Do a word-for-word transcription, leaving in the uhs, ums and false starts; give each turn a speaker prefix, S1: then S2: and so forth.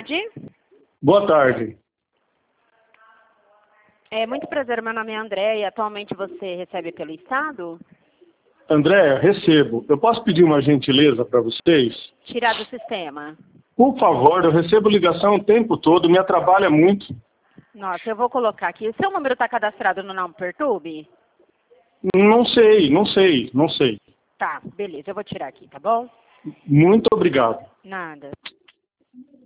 S1: tarde.
S2: Boa tarde.
S1: É muito prazer, meu nome é André e atualmente você recebe pelo Estado?
S2: André, recebo. Eu posso pedir uma gentileza para vocês?
S1: Tirar do sistema.
S2: Por favor, eu recebo ligação o tempo todo, me atrapalha muito.
S1: Nossa, eu vou colocar aqui. O seu número está cadastrado no Não Perturbe?
S2: Não sei, não sei, não sei.
S1: Tá, beleza, eu vou tirar aqui, tá bom?
S2: Muito obrigado.
S1: Nada.